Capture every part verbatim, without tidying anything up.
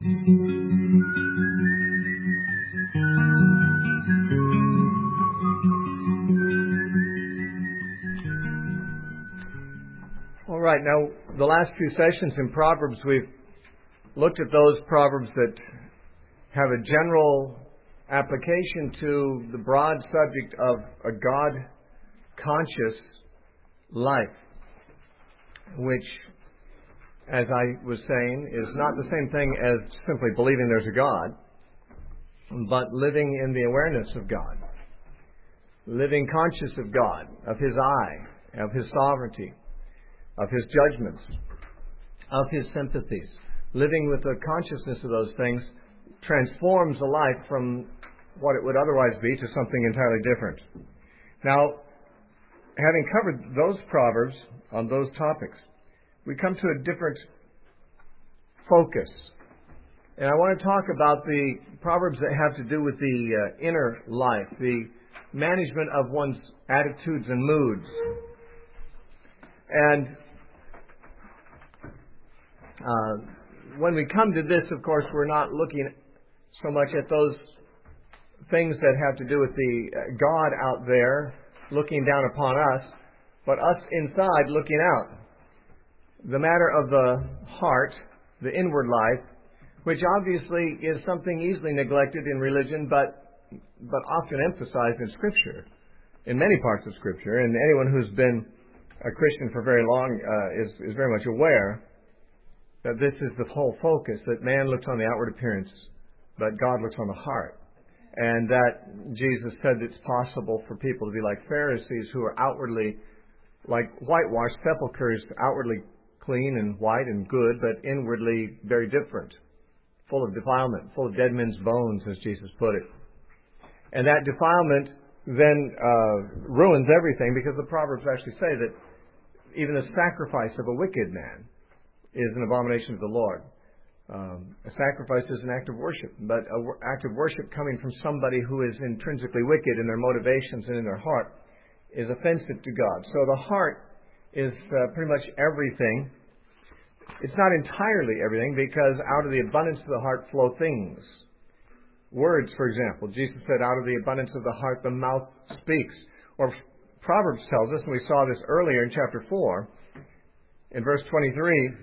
All right, now the last few sessions in Proverbs, we've looked at those Proverbs that have a general application to the broad subject of a God-conscious life, which, as I was saying, is not the same thing as simply believing there's a God, but living in the awareness of God, living conscious of God, of His eye, of His sovereignty, of His judgments, of His sympathies. Living with the consciousness of those things transforms a life from what it would otherwise be to something entirely different. Now, having covered those proverbs on those topics, we come to a different focus. And I want to talk about the proverbs that have to do with the uh, inner life, the management of one's attitudes and moods. And uh, when we come to this, of course, we're not looking so much at those things that have to do with the uh, God out there looking down upon us, but us inside looking out. The matter of the heart, the inward life, which obviously is something easily neglected in religion, but but often emphasized in Scripture, in many parts of Scripture. And anyone who's been a Christian for very long uh, is, is very much aware that this is the whole focus, that man looks on the outward appearance, but God looks on the heart. And that Jesus said it's possible for people to be like Pharisees, who are outwardly like whitewashed sepulchres, outwardly clean and white and good, but inwardly very different, full of defilement, full of dead men's bones, as Jesus put it. And that defilement then uh, ruins everything, because the Proverbs actually say that even the sacrifice of a wicked man is an abomination of the Lord. Um, a sacrifice is an act of worship, but an w- act of worship coming from somebody who is intrinsically wicked in their motivations and in their heart is offensive to God. So the heart is uh, pretty much everything. It's not entirely everything, because out of the abundance of the heart flow things. Words, for example. Jesus said, out of the abundance of the heart the mouth speaks. Or Proverbs tells us, and we saw this earlier in chapter four, in verse twenty-three,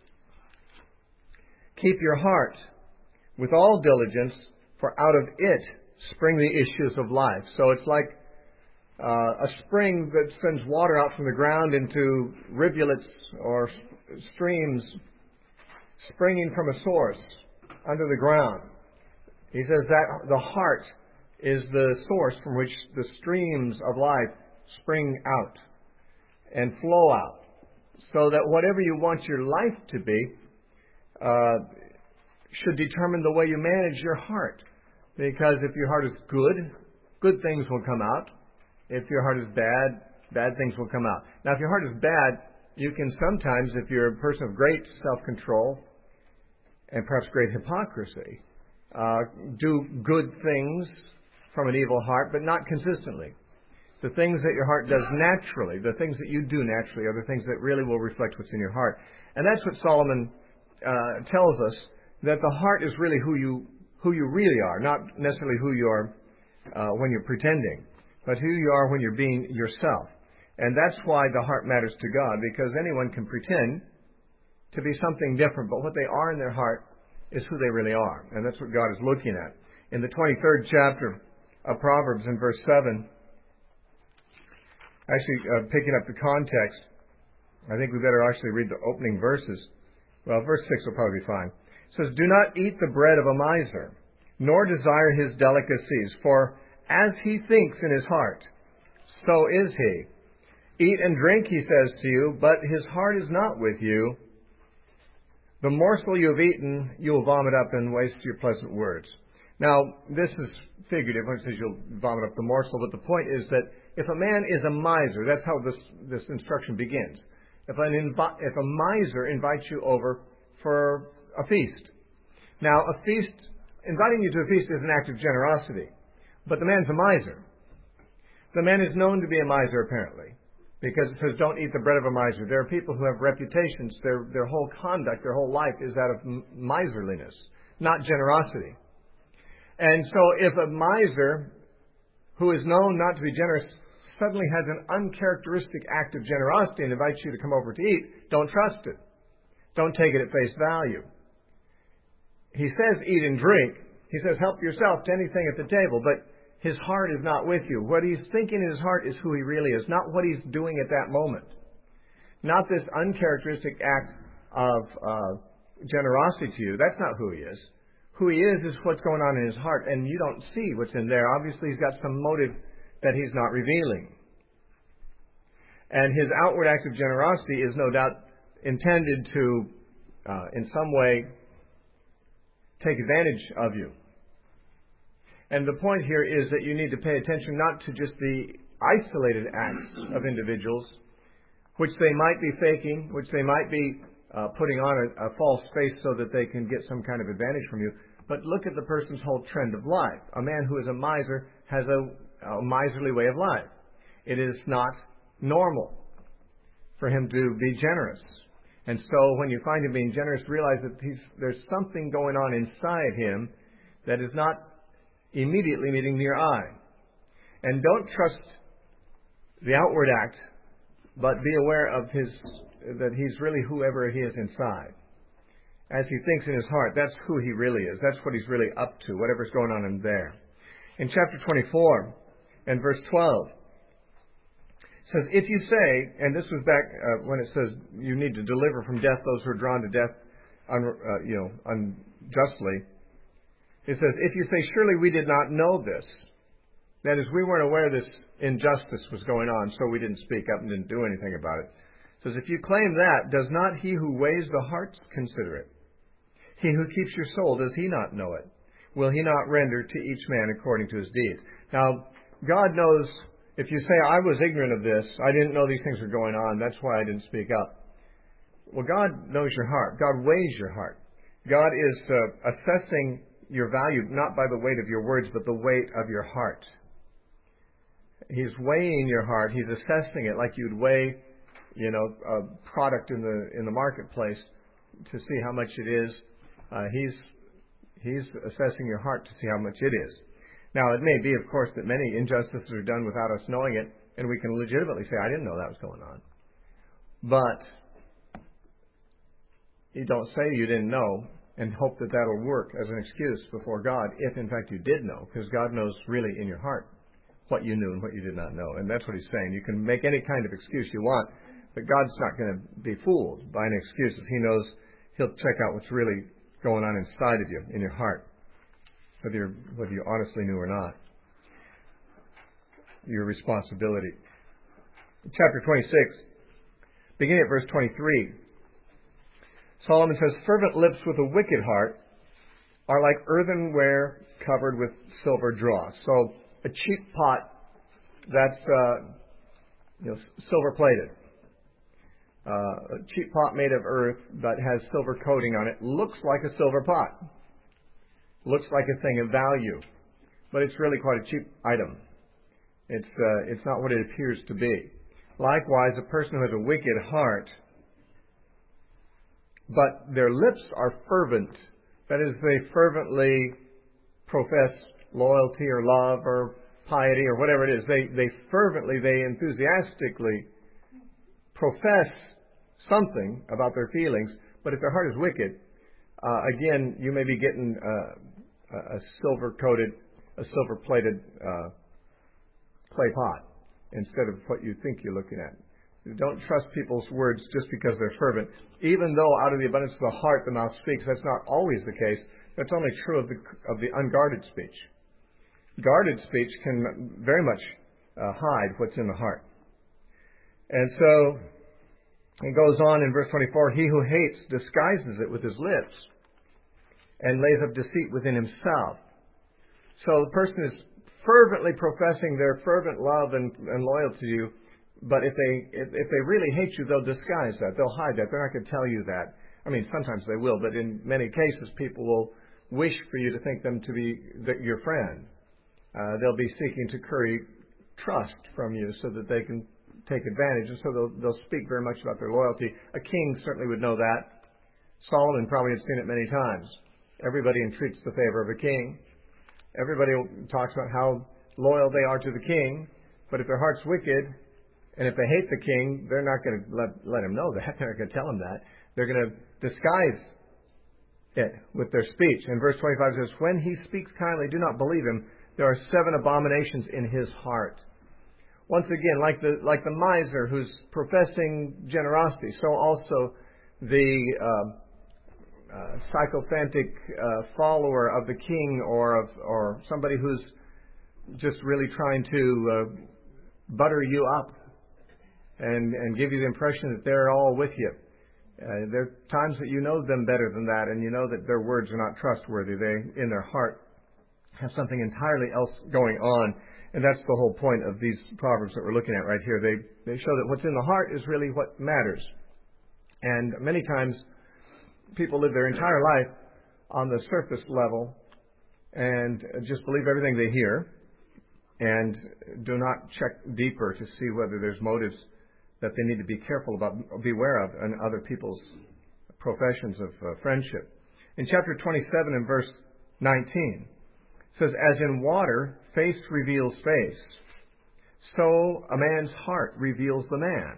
keep your heart with all diligence, for out of it spring the issues of life. So it's like uh, a spring that sends water out from the ground into rivulets or streams springing from a source under the ground. He says that the heart is the source from which the streams of life spring out and flow out, so that whatever you want your life to be uh, should determine the way you manage your heart. Because if your heart is good, good things will come out. If your heart is bad, bad things will come out. Now, if your heart is bad, you can sometimes, if you're a person of great self-control and perhaps great hypocrisy, uh, do good things from an evil heart, but not consistently. The things that your heart does naturally, the things that you do naturally, are the things that really will reflect what's in your heart. And that's what Solomon uh, tells us, that the heart is really who you who you really are, not necessarily who you are uh, when you're pretending, but who you are when you're being yourself. And that's why the heart matters to God, because anyone can pretend to be something different, but what they are in their heart is who they really are. And that's what God is looking at. In the twenty-third chapter of Proverbs, in verse seven, actually uh, picking up the context, I think we better actually read the opening verses. Well, verse six will probably be fine. It says, do not eat the bread of a miser, nor desire his delicacies, for as he thinks in his heart, so is he. Eat and drink, he says to you, but his heart is not with you. The morsel you have eaten, you will vomit up and waste your pleasant words. Now, this is figurative when it says you'll vomit up the morsel, but the point is that if a man is a miser, that's how this, this instruction begins. If an invi- if a miser invites you over for a feast. Now, a feast, inviting you to a feast is an act of generosity, but the man's a miser. The man is known to be a miser, apparently, because it says, don't eat the bread of a miser. There are people who have reputations. Their, their whole conduct, their whole life is that of miserliness. not generosity. And so if a miser who is known not to be generous suddenly has an uncharacteristic act of generosity and invites you to come over to eat, don't trust it. Don't take it at face value. He says eat and drink. He says help yourself to anything at the table, but his heart is not with you. What he's thinking in his heart is who he really is, not what he's doing at that moment. Not this uncharacteristic act of uh, generosity to you. That's not who he is. Who he is is what's going on in his heart, and you don't see what's in there. Obviously, he's got some motive that he's not revealing. And his outward act of generosity is no doubt intended to, uh, in some way, take advantage of you. And the point here is that you need to pay attention not to just the isolated acts of individuals, which they might be faking, which they might be uh, putting on a, a false face so that they can get some kind of advantage from you, but look at the person's whole trend of life. A man who is a miser has a, a miserly way of life. It is not normal for him to be generous. And so when you find him being generous, realize that he's, there's something going on inside him that is not immediately meeting your eye. And don't trust the outward act, but be aware of his that he's really whoever he is inside. As he thinks in his heart, that's who he really is. That's what he's really up to, whatever's going on in there. In chapter twenty-four and verse twelve, it says, if you say, and this was back uh, when it says you need to deliver from death those who are drawn to death un, uh, you know, unjustly. It says, if you say, surely we did not know this. That is, we weren't aware this injustice was going on, so we didn't speak up and didn't do anything about it. It says, if you claim that, does not he who weighs the hearts consider it? He who keeps your soul, does he not know it? Will he not render to each man according to his deeds? Now, God knows, if you say, I was ignorant of this, I didn't know these things were going on, that's why I didn't speak up. Well, God knows your heart. God weighs your heart. God is uh, assessing your value not by the weight of your words, but the weight of your heart. He's weighing your heart. He's assessing it like you'd weigh, you know, a product in the in the marketplace to see how much it is. Uh, he's he's assessing your heart to see how much it is. Now, it may be, of course, that many injustices are done without us knowing it, and we can legitimately say, I didn't know that was going on. But you don't say you didn't know and hope that that will work as an excuse before God if, in fact, you did know, because God knows really in your heart what you knew and what you did not know. And that's what he's saying. You can make any kind of excuse you want, but God's not going to be fooled by any excuses. He knows he'll check out what's really going on inside of you, in your heart, whether, you're, whether you honestly knew or not. Your responsibility. Chapter twenty-six, beginning at verse twenty-three. Solomon says, fervent lips with a wicked heart are like earthenware covered with silver dross. So a cheap pot that's uh, you know, silver plated. Uh, a cheap pot made of earth but has silver coating on it looks like a silver pot. Looks like a thing of value, but it's really quite a cheap item. It's uh, it's not what it appears to be. Likewise, a person who has a wicked heart, but their lips are fervent. That is, they fervently profess loyalty or love or piety or whatever it is. They they fervently, they enthusiastically profess something about their feelings, but if their heart is wicked, uh, again, you may be getting uh, a silver-coated, a silver-plated uh, clay pot instead of what you think you're looking at. Don't trust people's words just because they're fervent. Even though out of the abundance of the heart the mouth speaks, that's not always the case. That's only true of the of the unguarded speech. Guarded speech can very much uh, hide what's in the heart. And so it goes on in verse twenty-four, he who hates disguises it with his lips and lays up deceit within himself. So the person is fervently professing their fervent love and, and loyalty to you, but if they if, if they really hate you, they'll disguise that. They'll hide that. They're not going to tell you that. I mean, sometimes they will, but in many cases, people will wish for you to think them to be the, your friend. Uh, they'll be seeking to curry trust from you so that they can take advantage, and so they'll, they'll speak very much about their loyalty. A king certainly would know that. Solomon probably had seen it many times. Everybody entreats the favor of a king. Everybody talks about how loyal they are to the king. But if their heart's wicked, and if they hate the king, they're not going to let, let him know that. They're not going to tell him that. They're going to disguise it with their speech. And verse twenty-five says, when he speaks kindly, do not believe him. There are seven abominations in his heart. Once again, like the like the miser who's professing generosity, so also the uh, uh, sycophantic uh, follower of the king, or of or somebody who's just really trying to uh, butter you up and and give you the impression that they're all with you. Uh, there are times that you know them better than that, and you know that their words are not trustworthy. They, in their heart, have something entirely else going on. And that's the whole point of these proverbs that we're looking at right here. They they show that what's in the heart is really what matters. And many times people live their entire life on the surface level and just believe everything they hear and do not check deeper to see whether there's motives that they need to be careful about, beware of in other people's professions of uh, friendship. In chapter twenty-seven and verse nineteen, it says, as in water, face reveals face, so a man's heart reveals the man.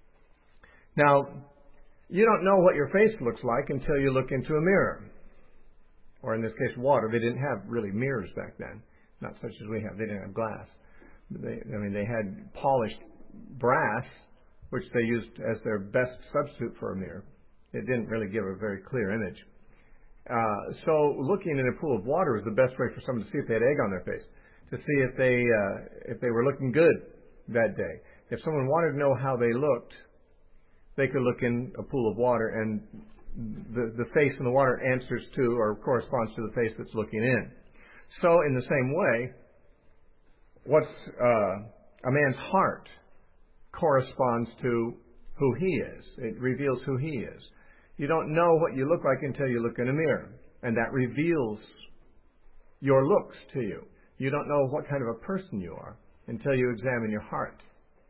Now, you don't know what your face looks like until you look into a mirror. Or in this case, water. They didn't have really mirrors back then. Not such as we have. They didn't have glass. They, I mean, they had polished brass, which they used as their best substitute for a mirror. It didn't really give a very clear image. Uh, so looking in a pool of water was the best way for someone to see if they had egg on their face, to see if they uh, if they were looking good that day. If someone wanted to know how they looked, they could look in a pool of water, and the, the face in the water answers to or corresponds to the face that's looking in. So in the same way, what's uh, a man's heart corresponds to who he is. It reveals who he is. You don't know what you look like until you look in a mirror, and that reveals your looks to you. You don't know what kind of a person you are until you examine your heart.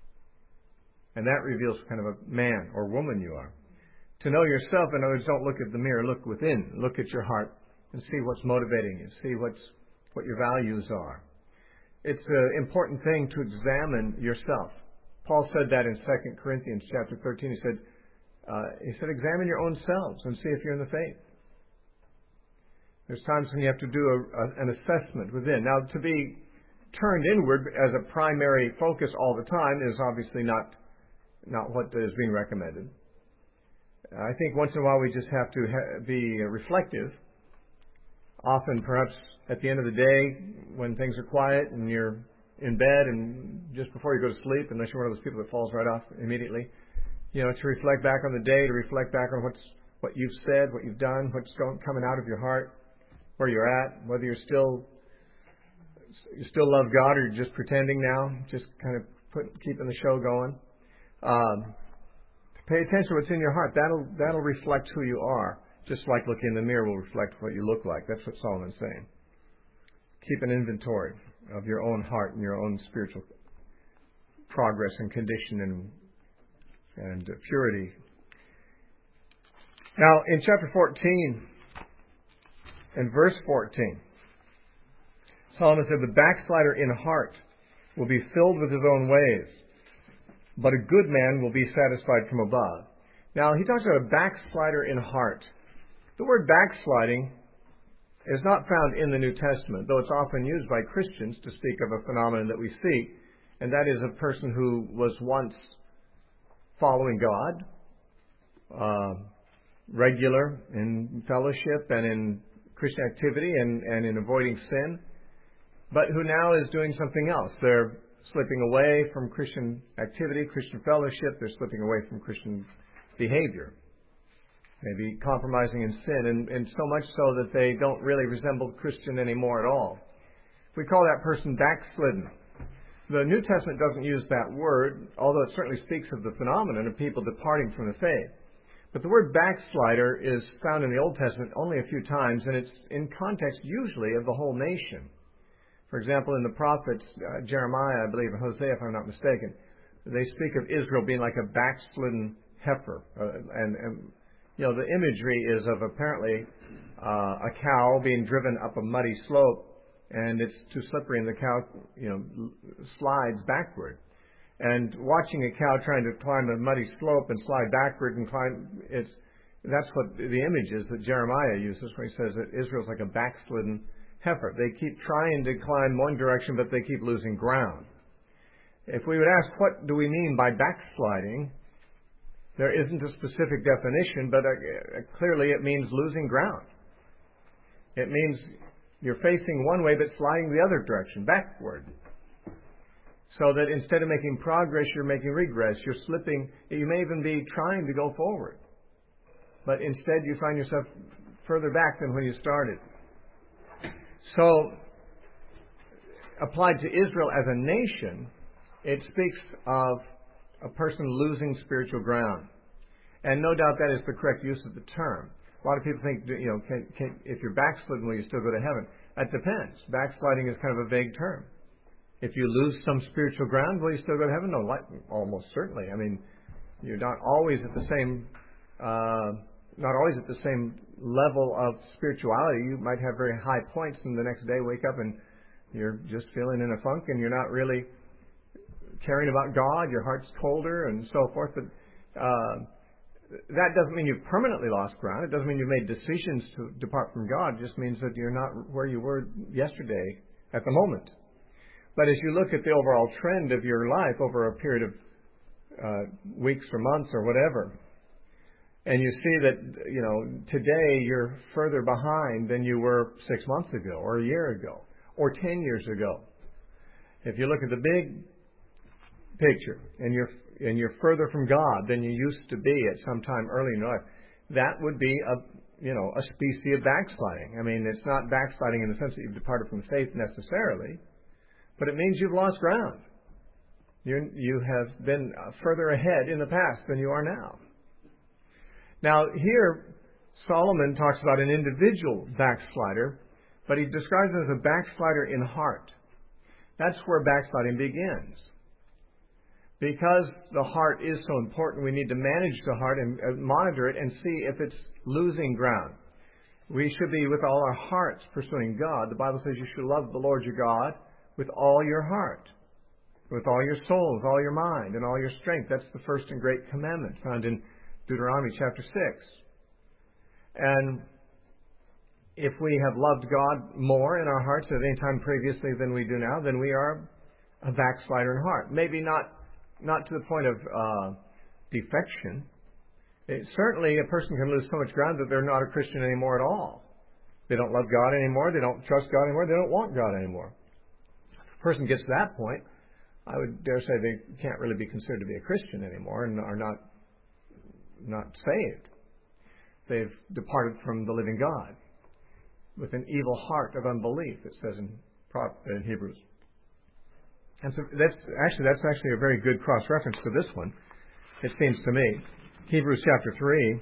And that reveals what kind of a man or woman you are. To know yourself, in other words, don't look at the mirror, look within. Look at your heart and see what's motivating you, see what's what your values are. It's an important thing to examine yourself. Paul said that in Second Corinthians chapter thirteen. He said, uh, he said, examine your own selves and see if you're in the faith. There's times when you have to do a, a, an assessment within. Now, to be turned inward as a primary focus all the time is obviously not not what is being recommended. I think once in a while we just have to ha- be reflective. Often, perhaps at the end of the day, when things are quiet and you're in bed and just before you go to sleep, unless you're one of those people that falls right off immediately, you know, to reflect back on the day, to reflect back on what's what you've said, what you've done, what's going, coming out of your heart, where you're at, whether you're still you still love God or you're just pretending now, just kind of put, keeping the show going. Um, pay attention to what's in your heart. That'll that'll reflect who you are, just like looking in the mirror will reflect what you look like. That's what Solomon's saying. Keep an inventory of your own heart and your own spiritual progress and condition and and purity. Now, in chapter fourteen and verse fourteen, Solomon said, the backslider in heart will be filled with his own ways, but a good man will be satisfied from above. Now, he talks about a backslider in heart. The word backsliding is not found in the New Testament, though it's often used by Christians to speak of a phenomenon that we see, and that is a person who was once following God, uh, regular in fellowship and in Christian activity and, and in avoiding sin, but who now is doing something else. They're slipping away from Christian activity, Christian fellowship. They're slipping away from Christian behavior, maybe compromising in sin, and, and so much so that they don't really resemble Christian anymore at all. We call that person backslidden. The New Testament doesn't use that word, although it certainly speaks of the phenomenon of people departing from the faith. But the word backslider is found in the Old Testament only a few times, and it's in context usually of the whole nation. For example, in the prophets, uh, Jeremiah, I believe, and Hosea, if I'm not mistaken, they speak of Israel being like a backslidden heifer. Uh, and, and You know, the imagery is of apparently uh, a cow being driven up a muddy slope, and it's too slippery, and the cow, you know, slides backward. And watching a cow trying to climb a muddy slope and slide backward and climb, it's that's what the image is that Jeremiah uses when he says that Israel's like a backslidden heifer. They keep trying to climb one direction, but they keep losing ground. If we would ask, what do we mean by backsliding? There isn't a specific definition, but uh, clearly it means losing ground. It means you're facing one way but sliding the other direction, backward. So that instead of making progress, you're making regress. You're slipping. You may even be trying to go forward. But instead you find yourself further back than when you started. So, applied to Israel as a nation, it speaks of a person losing spiritual ground. And no doubt that is the correct use of the term. A lot of people think, you know, can, can, if you're backslidden, will you still go to heaven? That depends. Backsliding is kind of a vague term. If you lose some spiritual ground, will you still go to heaven? No, like, almost certainly. I mean, you're not always at the same, uh, not always at the same level of spirituality. You might have very high points, and the next day wake up and you're just feeling in a funk, and you're not really caring about God. Your heart's colder, and so forth. But uh, that doesn't mean you've permanently lost ground. It doesn't mean you've made decisions to depart from God. It just means that you're not where you were yesterday at the moment. But as you look at the overall trend of your life over a period of uh, weeks or months or whatever, and you see that, you know, today you're further behind than you were six months ago or a year ago or ten years ago. If you look at the big picture and you're and you're further from God than you used to be at some time early in your life, that would be a you know a species of backsliding. I mean, it's not backsliding in the sense that you've departed from the faith necessarily, but it means you've lost ground. You you have been further ahead in the past than you are now. Now here, Solomon talks about an individual backslider, but he describes it as a backslider in heart. That's where backsliding begins. Because the heart is so important, we need to manage the heart and monitor it and see if it's losing ground. We should be with all our hearts pursuing God. The Bible says you should love the Lord your God with all your heart, with all your soul, with all your mind, and all your strength. That's the first and great commandment found in Deuteronomy chapter six. And if we have loved God more in our hearts at any time previously than we do now, then we are a backslider in heart. Maybe not not to the point of uh, defection. It, certainly a person can lose so much ground that they're not a Christian anymore at all. They don't love God anymore. They don't trust God anymore. They don't want God anymore. If a person gets to that point, I would dare say they can't really be considered to be a Christian anymore and are not not saved. They've departed from the living God with an evil heart of unbelief, it says in, in Hebrews. And so that's actually that's actually a very good cross-reference to this one, it seems to me. Hebrews chapter three,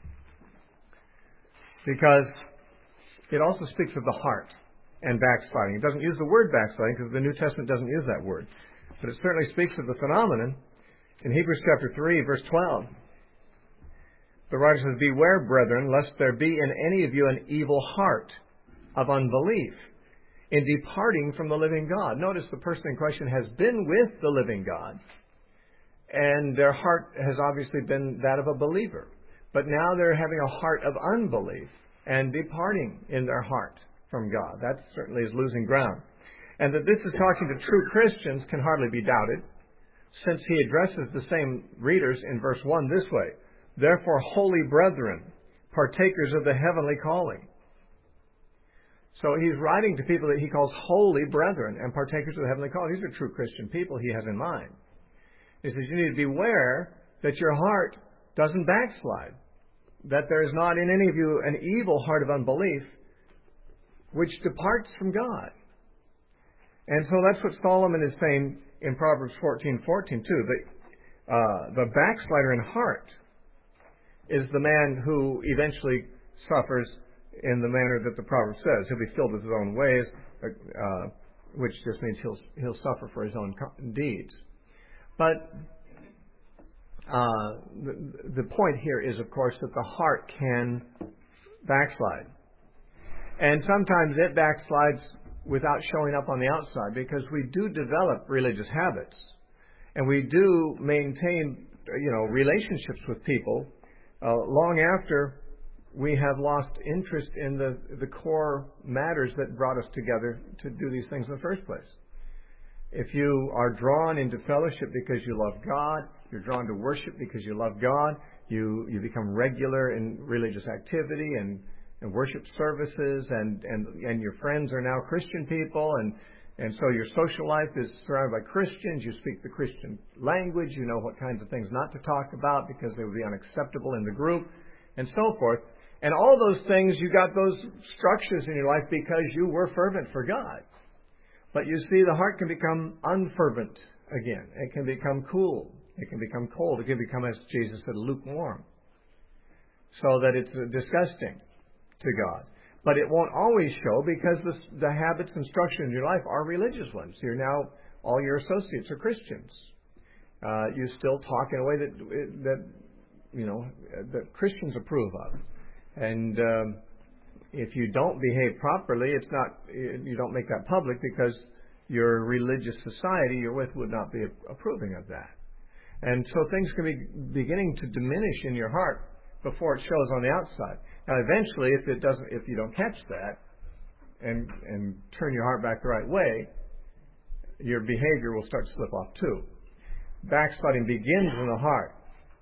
because it also speaks of the heart and backsliding. It doesn't use the word backsliding because the New Testament doesn't use that word. But it certainly speaks of the phenomenon in Hebrews chapter three, verse twelve. The writer says, "Beware, brethren, lest there be in any of you an evil heart of unbelief in departing from the living God." Notice the person in question has been with the living God, and their heart has obviously been that of a believer. But now they're having a heart of unbelief and departing in their heart from God. That certainly is losing ground. And that this is talking to true Christians can hardly be doubted, since he addresses the same readers in verse one this way: "Therefore, holy brethren, partakers of the heavenly calling." So he's writing to people that he calls holy brethren and partakers of the heavenly calling. These are true Christian people he has in mind. He says you need to beware that your heart doesn't backslide, that there is not in any of you an evil heart of unbelief which departs from God. And so that's what Solomon is saying in Proverbs fourteen fourteen too. The, uh, the backslider in heart is the man who eventually suffers in the manner that the proverb says. He'll be filled with his own ways, uh, which just means he'll he'll suffer for his own deeds. But uh, the, the point here is, of course, that the heart can backslide. And sometimes it backslides without showing up on the outside, because we do develop religious habits. And we do maintain, you know, relationships with people uh, long after we have lost interest in the, the core matters that brought us together to do these things in the first place. If you are drawn into fellowship because you love God, you're drawn to worship because you love God, you, you become regular in religious activity and, and worship services, and, and, and your friends are now Christian people, and, and so your social life is surrounded by Christians, you speak the Christian language, you know what kinds of things not to talk about because they would be unacceptable in the group, and so forth. And all those things, you got those structures in your life because you were fervent for God. But you see, the heart can become unfervent again. It can become cool. It can become cold. It can become, as Jesus said, lukewarm. So that it's disgusting to God. But it won't always show, because the, the habits and structure in your life are religious ones. You're now, all your associates are Christians. Uh, you still talk in a way that, that, you know, that Christians approve of. And um, if you don't behave properly, it's not, you don't make that public, because your religious society you're with would not be approving of that. And so things can be beginning to diminish in your heart before it shows on the outside. Now, eventually, if it doesn't, if you don't catch that and and turn your heart back the right way, your behavior will start to slip off too. Backsliding begins in the heart.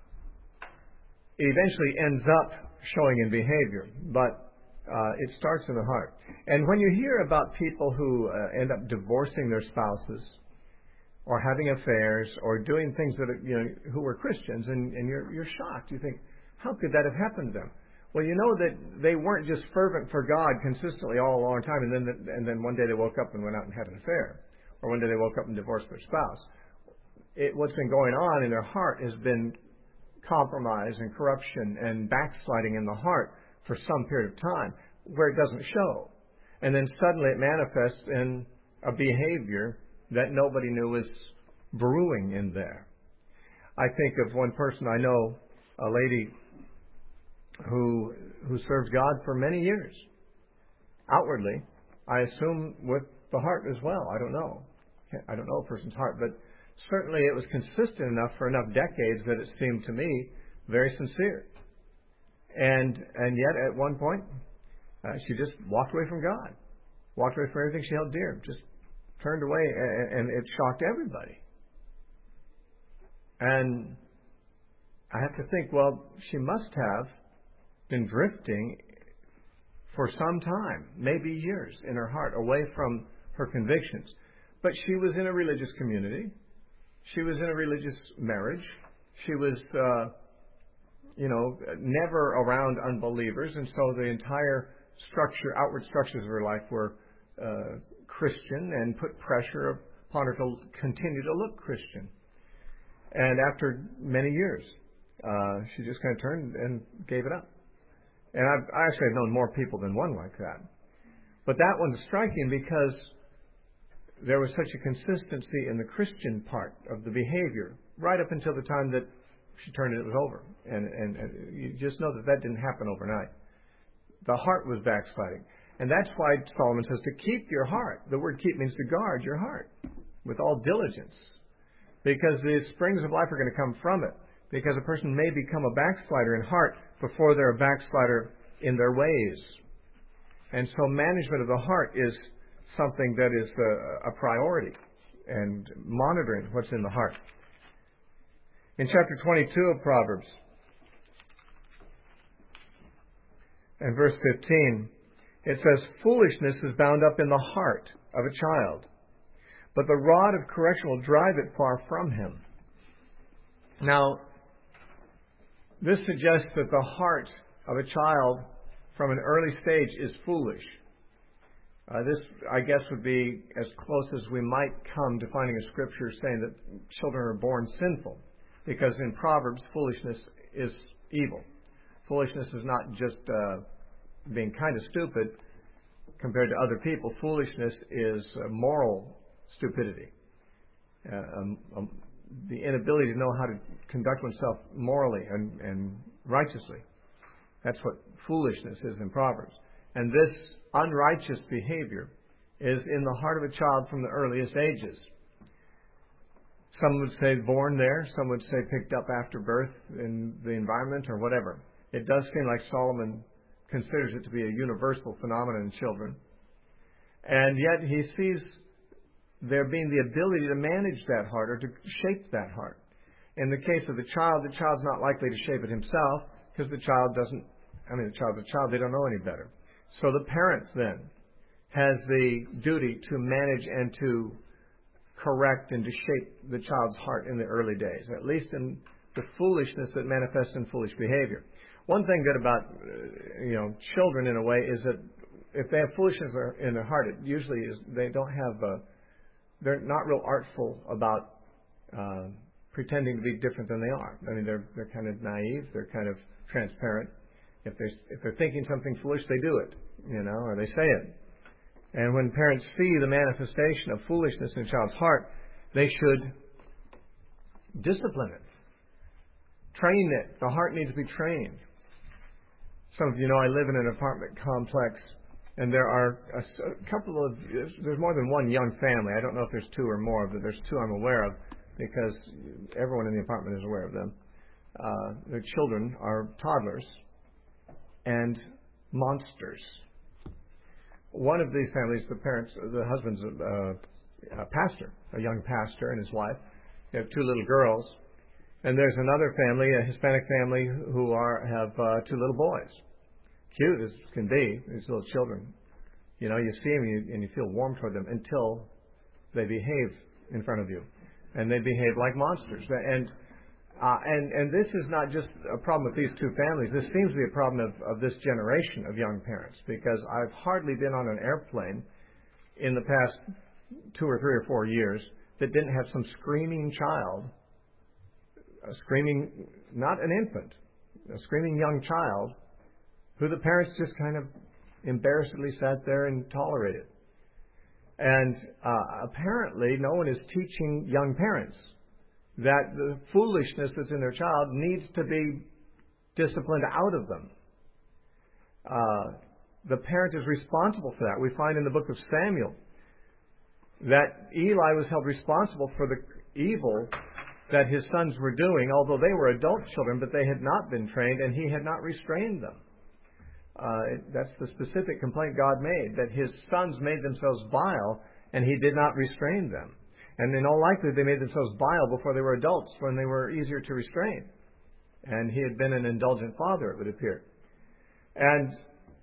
It eventually ends up showing in behavior, but uh, it starts in the heart. And when you hear about people who uh, end up divorcing their spouses, or having affairs, or doing things that are, you know, who were Christians, and, and you're you're shocked. You think, how could that have happened to them? Well, you know that they weren't just fervent for God consistently all a long time, and then and then one day they woke up and went out and had an affair, or one day they woke up and divorced their spouse. It, what's been going on in their heart has been compromise and corruption and backsliding in the heart for some period of time, where it doesn't show, and then suddenly it manifests in a behavior that nobody knew was brewing in there. I think of one person I know, a lady who who served God for many years. Outwardly, I assume with the heart as well. I don't know. I don't know a person's heart, but certainly it was consistent enough for enough decades that it seemed to me very sincere. And and yet at one point, uh, she just walked away from God, walked away from everything she held dear, just turned away, and, and it shocked everybody. And I have to think, well, she must have been drifting for some time, maybe years, in her heart, away from her convictions. But she was in a religious community. She was in a religious marriage. She was, uh, you know, never around unbelievers, and so the entire structure, outward structures of her life were uh, Christian, and put pressure upon her to continue to look Christian. And after many years, uh, she just kind of turned and gave it up. And I've, I actually have known more people than one like that. But that one's striking because there was such a consistency in the Christian part of the behavior right up until the time that she turned and it was over. And, and, and you just know that that didn't happen overnight. The heart was backsliding. And that's why Solomon says to keep your heart. The word keep means to guard your heart with all diligence. Because the springs of life are going to come from it. Because a person may become a backslider in heart before they're a backslider in their ways. And so management of the heart is something that is a, a priority, and monitoring what's in the heart. In chapter twenty-two of Proverbs, and verse fifteen, it says, foolishness is bound up in the heart of a child, but the rod of correction will drive it far from him. Now, this suggests that the heart of a child from an early stage is foolish. Uh, this, I guess, would be as close as we might come to finding a scripture saying that children are born sinful. Because in Proverbs, foolishness is evil. Foolishness is not just uh, being kind of stupid compared to other people. Foolishness is uh, moral stupidity. Uh, um, um, the inability to know how to conduct oneself morally and, and righteously. That's what foolishness is in Proverbs. And this unrighteous behavior is in the heart of a child from the earliest ages. Some would say born there, some would say picked up after birth in the environment or whatever. It does seem like Solomon considers it to be a universal phenomenon in children. And yet he sees there being the ability to manage that heart or to shape that heart. In the case of the child, the child's not likely to shape it himself because the child doesn't, I mean, the child's a child, they don't know any better. So the parent then has the duty to manage and to correct and to shape the child's heart in the early days, at least in the foolishness that manifests in foolish behavior. One thing good about, uh, you know, children in a way is that if they have foolishness in their heart, it usually is they don't have, uh, they're not real artful about uh, pretending to be different than they are. I mean, they're they're kind of naive, they're kind of transparent. If they're if they're thinking something foolish, they do it, you know, or they say it. And when parents see the manifestation of foolishness in a child's heart, they should discipline it, train it. The heart needs to be trained. Some of you know I live in an apartment complex, and there are a, a couple of, there's more than one young family. I don't know if there's two or more, but there's two I'm aware of because everyone in the apartment is aware of them. Uh, their children are toddlers and monsters. One of these families, the parents, the husband's a, a pastor, a young pastor and his wife. They have two little girls. And there's another family, a Hispanic family, who are have uh, two little boys. Cute as can be, these little children. You know, you see them and you, and you feel warm toward them until they behave in front of you. And they behave like monsters. And uh, and and this is not just a problem with these two families. This seems to be a problem of, of this generation of young parents, because I've hardly been on an airplane in the past two or three or four years that didn't have some screaming child, a screaming, not an infant, a screaming young child, who the parents just kind of embarrassedly sat there and tolerated. And uh, apparently no one is teaching young parents that the foolishness that's in their child needs to be disciplined out of them. Uh, the parent is responsible for that. We find in the book of Samuel that Eli was held responsible for the evil that his sons were doing, although they were adult children, but they had not been trained and he had not restrained them. Uh, that's the specific complaint God made, that his sons made themselves vile and he did not restrain them. And in all likelihood, they made themselves vile before they were adults, when they were easier to restrain. And he had been an indulgent father, it would appear. And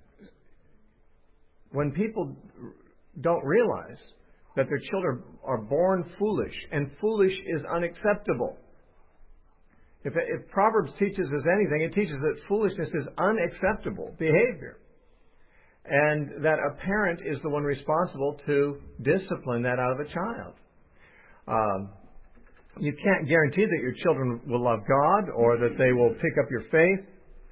when people don't realize that their children are born foolish, and foolish is unacceptable. If, if Proverbs teaches us anything, it teaches that foolishness is unacceptable behavior. And that a parent is the one responsible to discipline that out of a child. Um, you can't guarantee that your children will love God or that they will pick up your faith.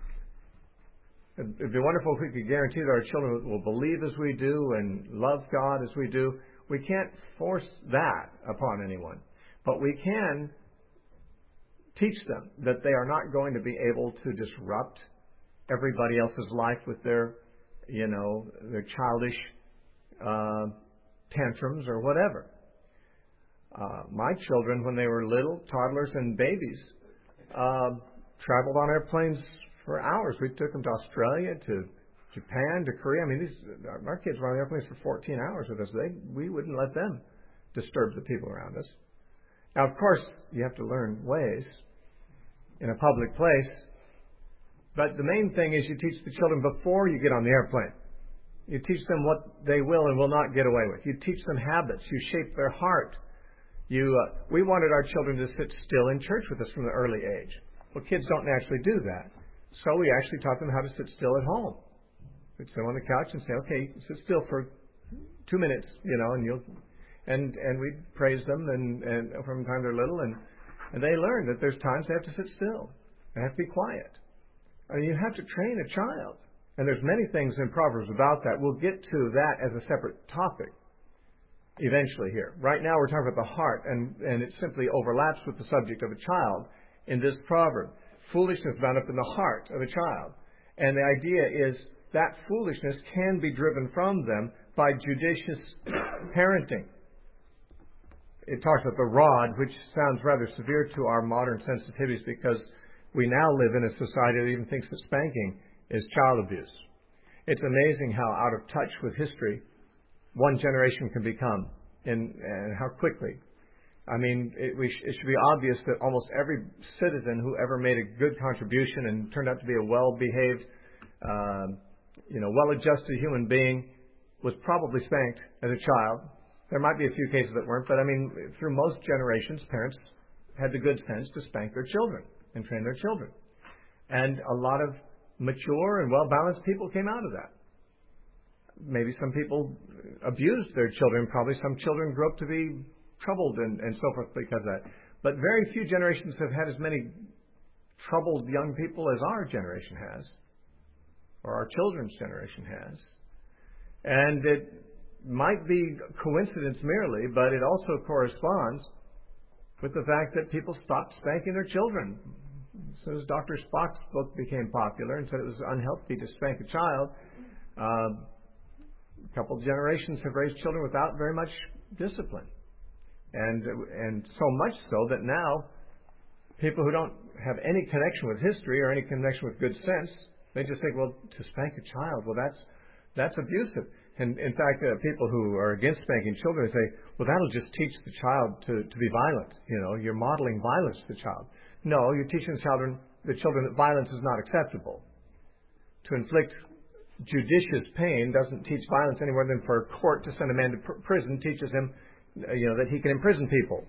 It'd be wonderful if we could guarantee that our children will believe as we do and love God as we do. We can't force that upon anyone. But we can teach them that they are not going to be able to disrupt everybody else's life with their, you know, their childish uh, tantrums or whatever. Uh, my children, when they were little, toddlers and babies, uh, traveled on airplanes for hours. We took them to Australia, to Japan, to Korea. I mean, these our kids were on airplanes for fourteen hours with us. They we wouldn't let them disturb the people around us. Now, of course, you have to learn ways in a public place. But the main thing is you teach the children before you get on the airplane. You teach them what they will and will not get away with. You teach them habits. You shape their heart. You, uh, we wanted our children to sit still in church with us from the early age. Well, kids don't naturally do that. So we actually taught them how to sit still at home. We'd sit on the couch and say, okay, sit still for two minutes, you know, and you'll, and, and we'd praise them and, and from the time they're little, and, and they learn that there's times they have to sit still. They have to be quiet. I mean, you have to train a child. And there's many things in Proverbs about that. We'll get to that as a separate topic. eventually here. Right now we're talking about the heart, and, and it simply overlaps with the subject of a child in this proverb. Foolishness is bound up in the heart of a child. And the idea is that foolishness can be driven from them by judicious parenting. It talks about the rod, which sounds rather severe to our modern sensitivities because we now live in a society that even thinks that spanking is child abuse. It's amazing how out of touch with history one generation can become and, and how quickly. I mean, it, we sh- it should be obvious that almost every citizen who ever made a good contribution and turned out to be a well-behaved, uh, you know, well-adjusted human being was probably spanked as a child. There might be a few cases that weren't, but I mean, through most generations, parents had the good sense to spank their children and train their children. And a lot of mature and well-balanced people came out of that. Maybe some people abused their children. Probably some children grew up to be troubled and, and so forth because of that. But very few generations have had as many troubled young people as our generation has, or our children's generation has. And it might be coincidence merely, but it also corresponds with the fact that people stopped spanking their children. As soon as Doctor Spock's book became popular and said it was unhealthy to spank a child, uh, a couple of generations have raised children without very much discipline. And and so much so that now people who don't have any connection with history or any connection with good sense, they just think, well, to spank a child, well, that's that's abusive. And in fact, uh, people who are against spanking children say, well, that'll just teach the child to, to be violent. You know, you're modeling violence to the child. No, you're teaching the children, the children that violence is not acceptable. To inflict judicious pain doesn't teach violence any more than for a court to send a man to pr- prison teaches him, you know, that he can imprison people.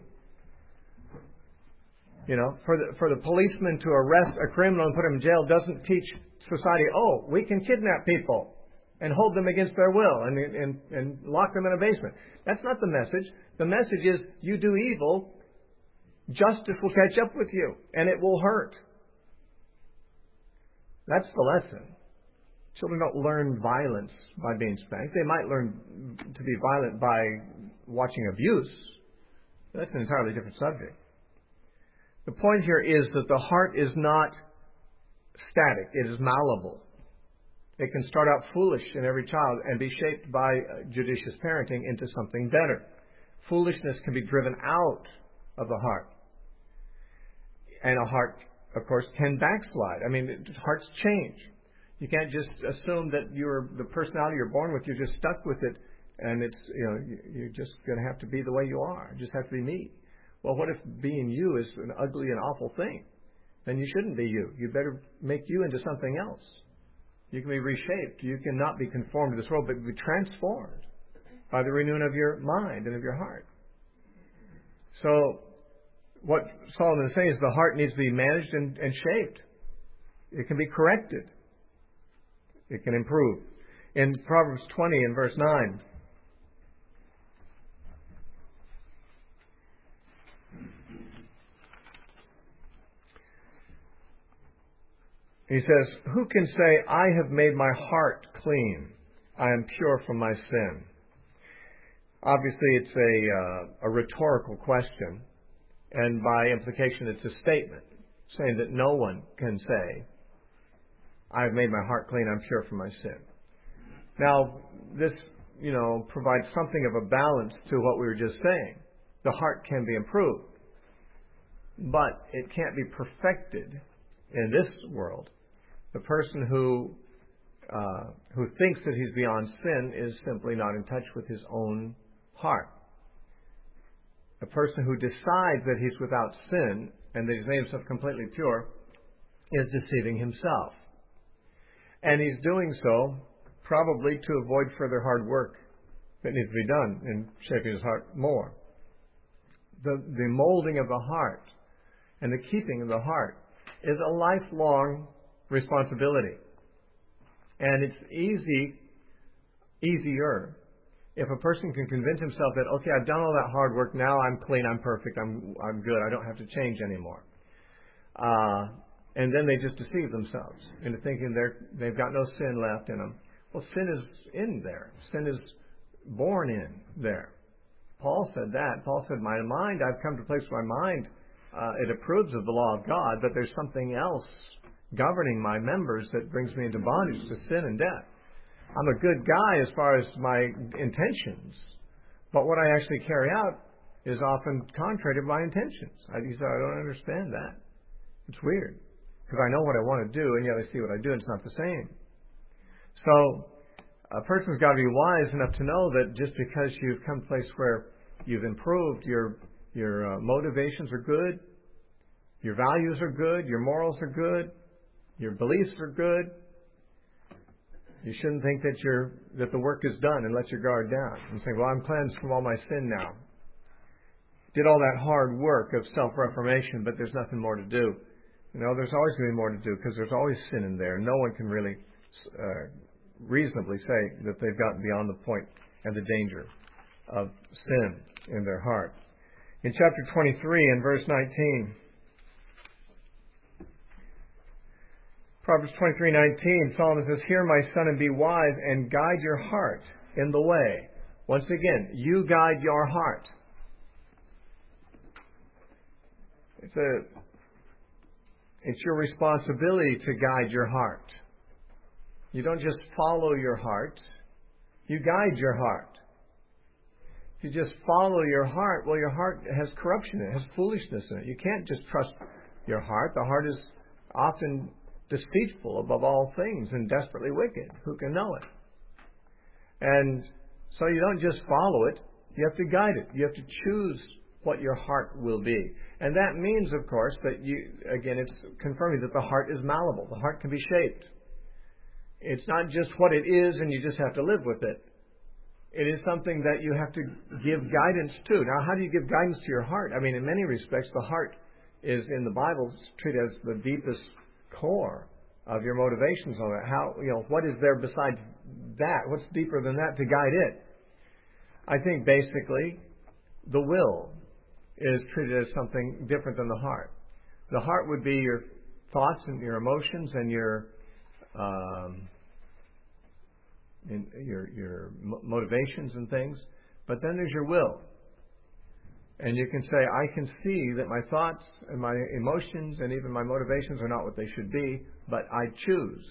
You know, for the for the policeman to arrest a criminal and put him in jail doesn't teach society, oh, we can kidnap people and hold them against their will and, and, and lock them in a basement. That's not the message. The message is, you do evil, justice will catch up with you, and it will hurt. That's the lesson. Children don't learn violence by being spanked. They might learn to be violent by watching abuse. That's an entirely different subject. The point here is that the heart is not static. It is malleable. It can start out foolish in every child and be shaped by judicious parenting into something better. Foolishness can be driven out of the heart. And a heart, of course, can backslide. I mean, hearts change. You can't just assume that you're the personality you're born with, you're just stuck with it, and it's, you know, you're just going to have to be the way you are. You just have to be me. Well, what if being you is an ugly and awful thing? Then you shouldn't be you. You better make you into something else. You can be reshaped. You cannot be conformed to this world, but be transformed by the renewing of your mind and of your heart. So, what Solomon is saying is the heart needs to be managed and, and shaped. It can be corrected. It can improve. In Proverbs twenty and verse nine, he says, who can say, I have made my heart clean. I am pure from my sin. Obviously, it's a, uh, a rhetorical question. And by implication, it's a statement saying that no one can say, I have made my heart clean. I'm pure from my sin. Now, this, you know, provides something of a balance to what we were just saying. The heart can be improved. But it can't be perfected in this world. The person who uh, who thinks that he's beyond sin is simply not in touch with his own heart. The person who decides that he's without sin and that he's made himself completely pure is deceiving himself. And he's doing so probably to avoid further hard work that needs to be done in shaping his heart more. The, the molding of the heart and the keeping of the heart is a lifelong responsibility. And it's easy, easier, if a person can convince himself that, okay, I've done all that hard work, now I'm clean, I'm perfect, I'm I'm good, I don't have to change anymore. Uh, and then they just deceive themselves into thinking they're, they've got no sin left in them. Well, sin is in there. Sin is born in there. Paul said that. Paul said, my mind, I've come to a place where my mind, uh, it approves of the law of God, but there's something else governing my members that brings me into bondage to sin and death. I'm a good guy as far as my intentions, but what I actually carry out is often contrary to my intentions. I, he said, I don't understand that. It's weird, because I know what I want to do, and yet I see what I do, and it's not the same. So a person's got to be wise enough to know that just because you've come to a place where you've improved, your your uh, motivations are good, your values are good, your morals are good, your beliefs are good, you shouldn't think that you're that the work is done and let your guard down and say, well, I'm cleansed from all my sin now. Did all that hard work of self-reformation, but there's nothing more to do. You know, there's always going to be more to do because there's always sin in there. No one can really uh, reasonably say that they've gotten beyond the point and the danger of sin in their heart. In chapter twenty-three and verse nineteen, Proverbs twenty-three nineteen, Solomon says, hear, my son, and be wise, and guide your heart in the way. Once again, you guide your heart. It's a, it's your responsibility to guide your heart. You don't just follow your heart, you guide your heart. If you just follow your heart, well, your heart has corruption in it, has foolishness in it. You can't just trust your heart. The heart is often deceitful above all things and desperately wicked. Who can know it? And so you don't just follow it, you have to guide it. You have to choose what your heart will be. And that means, of course, that you, again, it's confirming that the heart is malleable. The heart can be shaped. It's not just what it is and you just have to live with it. It is something that you have to give guidance to. Now, how do you give guidance to your heart? I mean, in many respects, the heart is, in the Bible, treated as the deepest core of your motivations on it. How, you know, what is there besides that? What's deeper than that to guide it? I think basically the will is treated as something different than the heart. The heart would be your thoughts and your emotions and your um, in your your motivations and things. But then there's your will. And you can say, I can see that my thoughts and my emotions and even my motivations are not what they should be, but I choose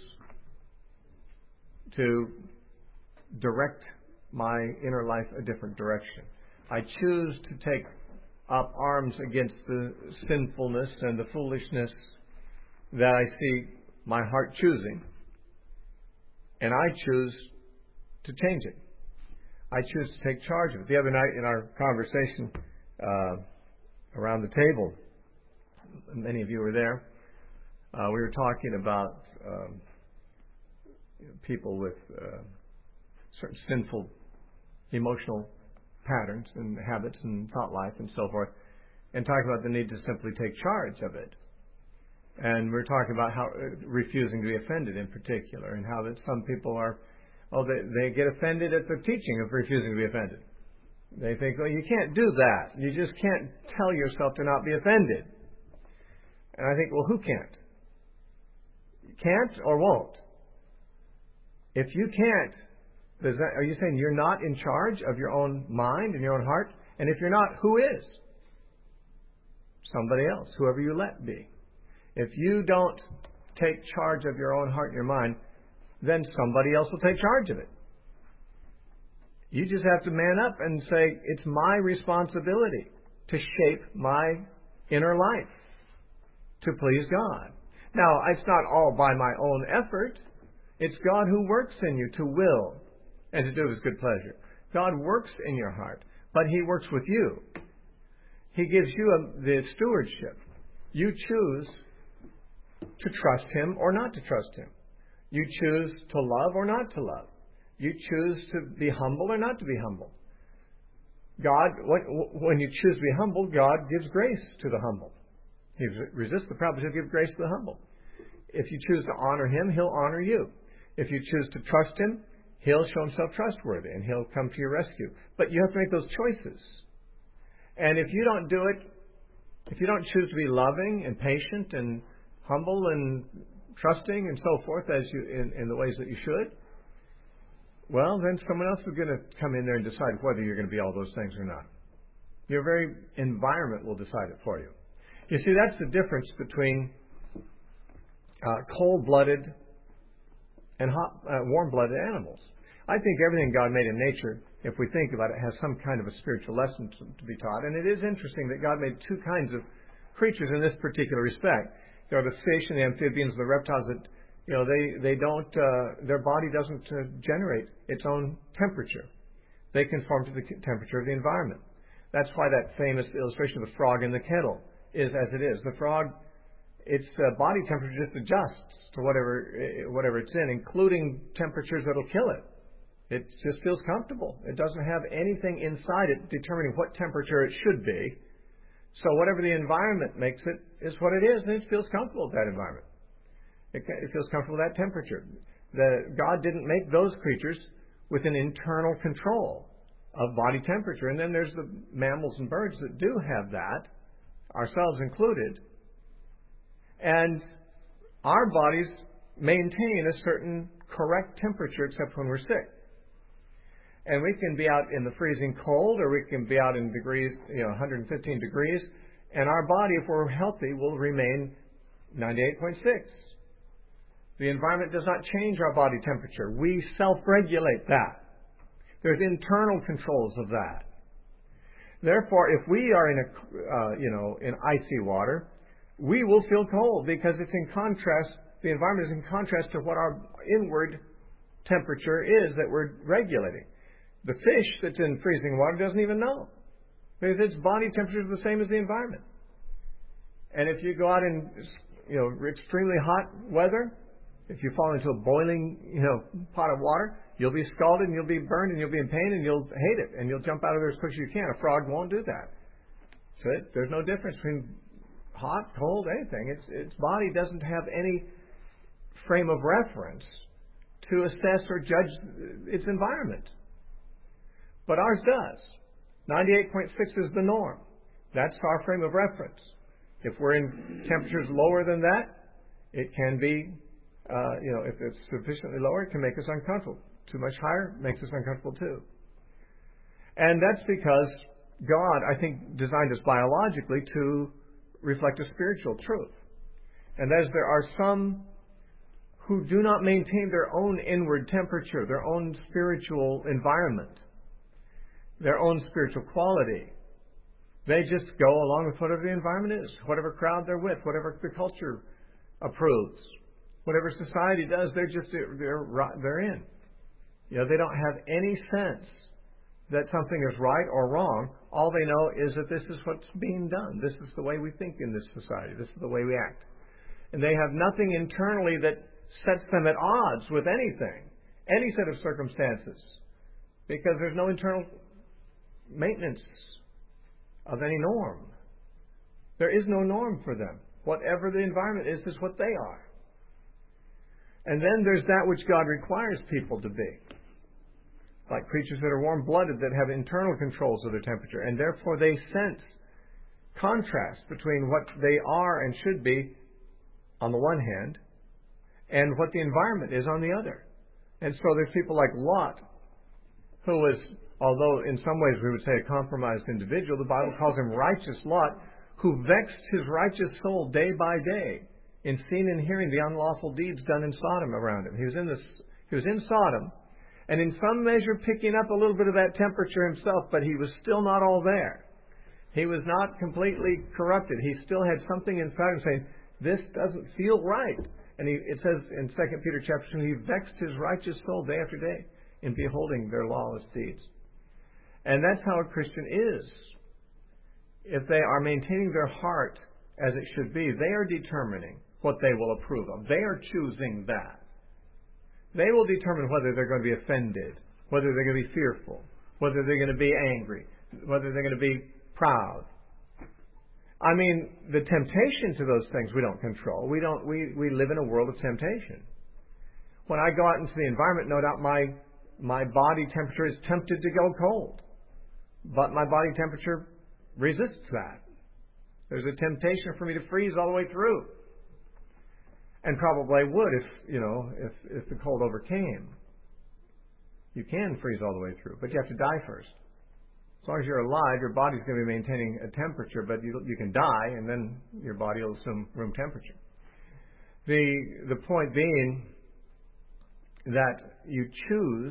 to direct my inner life a different direction. I choose to take up arms against the sinfulness and the foolishness that I see my heart choosing, and I choose to change it. I choose to take charge of it. The other night in our conversation uh, around the table, many of you were there, uh, we were talking about um, people with uh, certain sinful emotional patterns and habits and thought life and so forth, and talking about the need to simply take charge of it. And we're talking about how uh, refusing to be offended in particular, and how that some people are, oh, they, they get offended at the teaching of refusing to be offended. They think, well, you can't do that. You just can't tell yourself to not be offended. And I think, well, who can't? Can't or won't? If you can't, does that, are you saying you're not in charge of your own mind and your own heart? And if you're not, who is? Somebody else, whoever you let be. If you don't take charge of your own heart and your mind, then somebody else will take charge of it. You just have to man up and say, it's my responsibility to shape my inner life to please God. Now, it's not all by my own effort. It's God who works in you to will and to do His good pleasure. God works in your heart, but He works with you. He gives you a, the stewardship. You choose to trust Him or not to trust Him. You choose to love or not to love. You choose to be humble or not to be humble. God, when you choose to be humble, God gives grace to the humble. He resists the proud, but He'll give grace to the humble. If you choose to honor Him, He'll honor you. If you choose to trust Him, He'll show Himself trustworthy and He'll come to your rescue. But you have to make those choices. And if you don't do it, if you don't choose to be loving and patient and humble and trusting and so forth as you in, in the ways that you should, well, then someone else is going to come in there and decide whether you're going to be all those things or not. Your very environment will decide it for you. You see, that's the difference between uh, cold-blooded and hot, uh, warm-blooded animals. I think everything God made in nature, if we think about it, has some kind of a spiritual lesson to, to be taught. And it is interesting that God made two kinds of creatures in this particular respect. There are the fish and the amphibians, the reptiles that, you know, they, they don't, uh, their body doesn't uh, generate its own temperature. They conform to the temperature of the environment. That's why that famous illustration of the frog in the kettle is as it is. The frog, its uh, body temperature just adjusts to whatever whatever it's in, including temperatures that'll kill it. It just feels comfortable. It doesn't have anything inside it determining what temperature it should be. So whatever the environment makes it is what it is, and it feels comfortable with that environment. It, it feels comfortable with that temperature. The, God didn't make those creatures with an internal control of body temperature. And then there's the mammals and birds that do have that, ourselves included. And our bodies maintain a certain correct temperature except when we're sick. And we can be out in the freezing cold, or we can be out in degrees, you know, one hundred fifteen degrees, and our body, if we're healthy, will remain ninety-eight point six. The environment does not change our body temperature. We self-regulate that. There's internal controls of that. Therefore, if we are in a, uh, you know, in icy water, we will feel cold because it's in contrast. The environment is in contrast to what our inward temperature is that we're regulating. The fish that's in freezing water doesn't even know, because its body temperature is the same as the environment. And if you go out in, you know, extremely hot weather, if you fall into a boiling, you know, pot of water, you'll be scalded and you'll be burned and you'll be in pain and you'll hate it and you'll jump out of there as quick as you can. A frog won't do that. So it, there's no difference between hot, cold, anything. Its its body doesn't have any frame of reference to assess or judge its environment. But ours does. ninety-eight point six is the norm. That's our frame of reference. If we're in temperatures lower than that, it can be, uh, you know, if it's sufficiently lower, it can make us uncomfortable. Too much higher makes us uncomfortable too. And that's because God, I think, designed us biologically to reflect a spiritual truth. And that is, there are some who do not maintain their own inward temperature, their own spiritual environment, their own spiritual quality. They just go along with whatever the environment is, whatever crowd they're with, whatever the culture approves, whatever society does. They're just they're they're in. You know, they don't have any sense that something is right or wrong. All they know is that this is what's being done. This is the way we think in this society. This is the way we act. And they have nothing internally that sets them at odds with anything, any set of circumstances, because there's no internal maintenance of any norm. There is no norm for them. Whatever the environment is, is what they are. And then there's that which God requires people to be, like creatures that are warm-blooded, that have internal controls of their temperature, and therefore they sense contrast between what they are and should be on the one hand and what the environment is on the other. And so there's people like Lot, who was, although in some ways we would say a compromised individual, the Bible calls him righteous Lot, who vexed his righteous soul day by day in seeing and hearing the unlawful deeds done in Sodom around him. He was in this, he was in Sodom, and in some measure picking up a little bit of that temperature himself, but he was still not all there. He was not completely corrupted. He still had something inside him saying, this doesn't feel right. And he, it says in Second Peter chapter two, he vexed his righteous soul day after day in beholding their lawless deeds. And that's how a Christian is. If they are maintaining their heart as it should be, they are determining what they will approve of. They are choosing that. They will determine whether they're going to be offended, whether they're going to be fearful, whether they're going to be angry, whether they're going to be proud. I mean, the temptation to those things we don't control. We don't. We, we live in a world of temptation. When I go out into the environment, no doubt my my body temperature is tempted to go cold, but my body temperature resists that. There's a temptation for me to freeze all the way through, and probably I would if you know if if the cold overcame. You can freeze all the way through, but you have to die first. As long as you're alive, your body's going to be maintaining a temperature, but you, you can die, and then your body will assume room temperature. The, the point being that you choose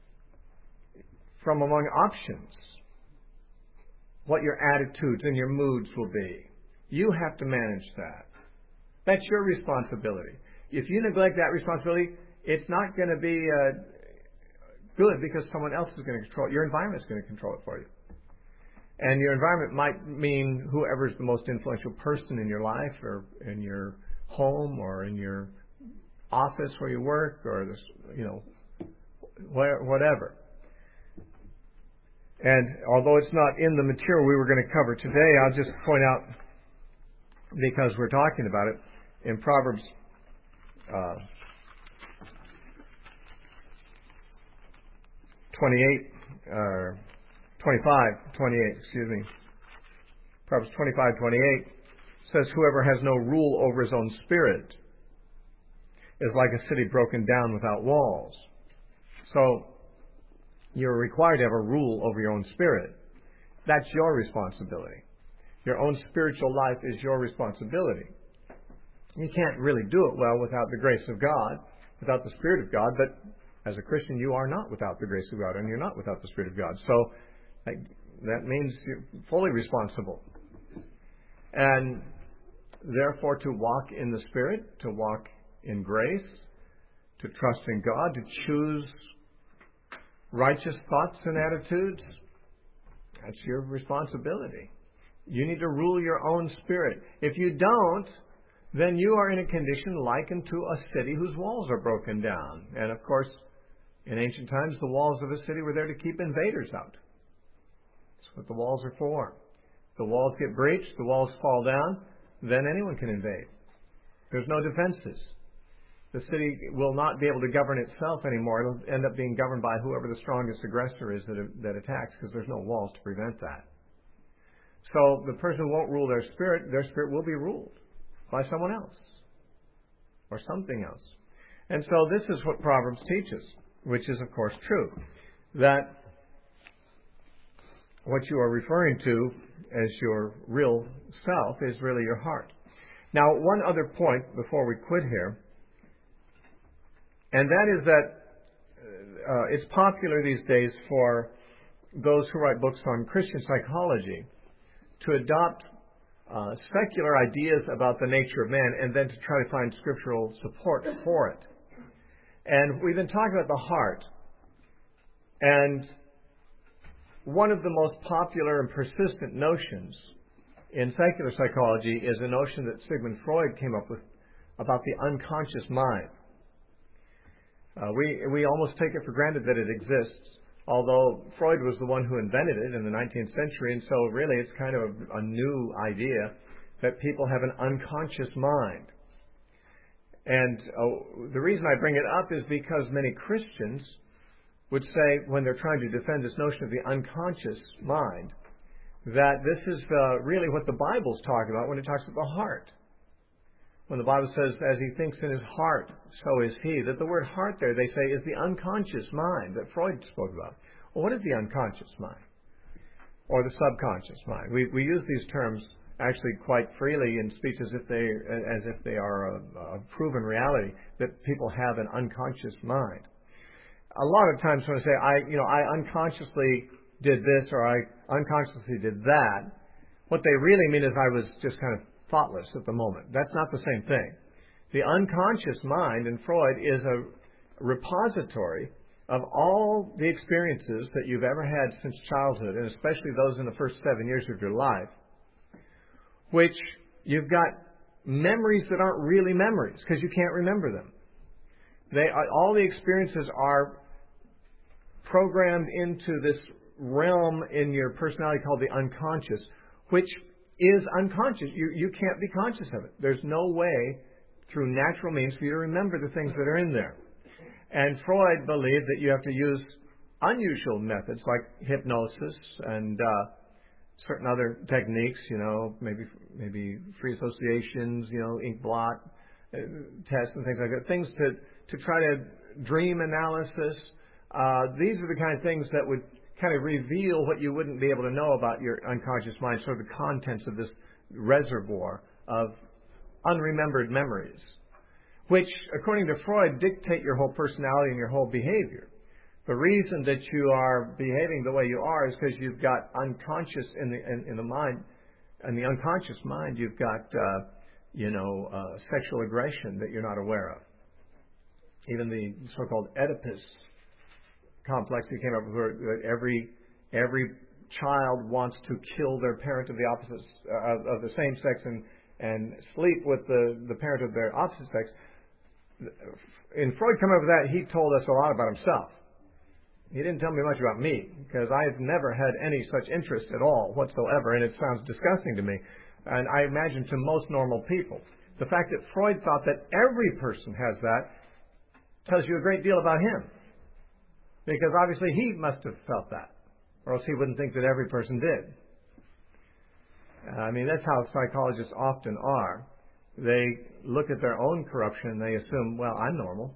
from among options what your attitudes and your moods will be. You have to manage that. That's your responsibility. If you neglect that responsibility, it's not going to be uh, good because someone else is going to control it. Your environment is going to control it for you. And your environment might mean whoever's the most influential person in your life or in your home or in your office where you work or, this, you know, whatever. And although it's not in the material we were going to cover today, I'll just point out, because we're talking about it, in Proverbs uh, twenty-eight, uh, twenty-five, twenty-eight, excuse me. Proverbs twenty-five, twenty-eight says, "Whoever has no rule over his own spirit is like a city broken down without walls." So, you're required to have a rule over your own spirit. That's your responsibility. Your own spiritual life is your responsibility. You can't really do it well without the grace of God, without the Spirit of God, but as a Christian, you are not without the grace of God, and you're not without the Spirit of God. So, that means you're fully responsible. And therefore, to walk in the Spirit, to walk in grace, to trust in God, to choose righteous thoughts and attitudes, that's your responsibility. You need to rule your own spirit. If you don't, then you are in a condition likened to a city whose walls are broken down. And of course, in ancient times, the walls of a city were there to keep invaders out. That's what the walls are for. The walls get breached, the walls fall down, then anyone can invade. There's no defenses. The city will not be able to govern itself anymore. It'll end up being governed by whoever the strongest aggressor is that, that attacks, because there's no walls to prevent that. So the person who won't rule their spirit, their spirit will be ruled by someone else or something else. And so this is what Proverbs teaches, which is of course true, that what you are referring to as your real self is really your heart. Now, one other point before we quit here, and that is that uh, it's popular these days for those who write books on Christian psychology to adopt uh, secular ideas about the nature of man and then to try to find scriptural support for it. And we've been talking about the heart. And one of the most popular and persistent notions in secular psychology is a notion that Sigmund Freud came up with about the unconscious mind. Uh, we we almost take it for granted that it exists, although Freud was the one who invented it in the nineteenth century, and so really it's kind of a, a new idea that people have an unconscious mind. And uh, the reason I bring it up is because many Christians would say, when they're trying to defend this notion of the unconscious mind, that this is uh, really what the Bible's talking about when it talks about the heart. When the Bible says, as he thinks in his heart, so is he. That the word heart there, they say, is the unconscious mind that Freud spoke about. Well, what is the unconscious mind? Or the subconscious mind? We we use these terms actually quite freely in speech as if they as if they are a, a proven reality, that people have an unconscious mind. A lot of times when I say, I you know, I unconsciously did this or I unconsciously did that, what they really mean is I was just kind of thoughtless at the moment. That's not the same thing. The unconscious mind in Freud is a repository of all the experiences that you've ever had since childhood, and especially those in the first seven years of your life, which you've got memories that aren't really memories because you can't remember them. They are, all the experiences are programmed into this realm in your personality called the unconscious, which is unconscious. You you can't be conscious of it. There's no way through natural means for you to remember the things that are in there. And Freud believed that you have to use unusual methods like hypnosis and uh, certain other techniques, you know, maybe maybe free associations, you know, ink blot uh, tests and things like that. Things to, to try to dream analysis. Uh, these are the kind of things that would kind of reveal what you wouldn't be able to know about your unconscious mind, sort of the contents of this reservoir of unremembered memories, which, according to Freud, dictate your whole personality and your whole behavior. The reason that you are behaving the way you are is because you've got unconscious in the in, in the mind, in the unconscious mind, you've got uh, you know uh, sexual aggression that you're not aware of. Even the so-called Oedipus complex he came up with, that every every child wants to kill their parent of the opposite uh, of the same sex and and sleep with the the parent of their opposite sex. In Freud coming up with that, he told us a lot about himself. He didn't tell me much about me, because I've never had any such interest at all whatsoever, and it sounds disgusting to me. And I imagine to most normal people. The fact that Freud thought that every person has that tells you a great deal about him. Because obviously he must have felt that, or else he wouldn't think that every person did. I mean, that's how psychologists often are. They look at their own corruption and they assume, well, I'm normal,